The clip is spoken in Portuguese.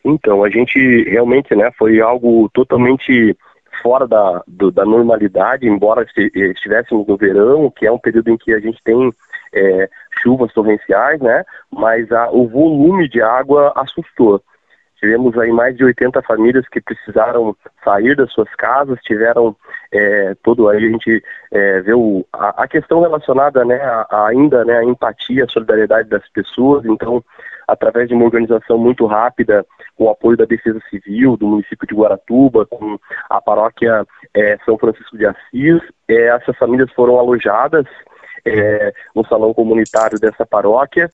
Então, a gente realmente, né, foi algo totalmente fora da normalidade, embora estivéssemos no verão, que é um período em que a gente tem chuvas torrenciais, né, mas o volume de água assustou. Tivemos aí mais de 80 famílias que precisaram sair das suas casas, tiveram todo aí a gente vê a questão relacionada, né, ainda, né, a empatia, a solidariedade das pessoas. Então, através de uma organização muito rápida, com o apoio da Defesa Civil, do município de Guaratuba, com a paróquia São Francisco de Assis, essas famílias foram alojadas no salão comunitário dessa paróquia.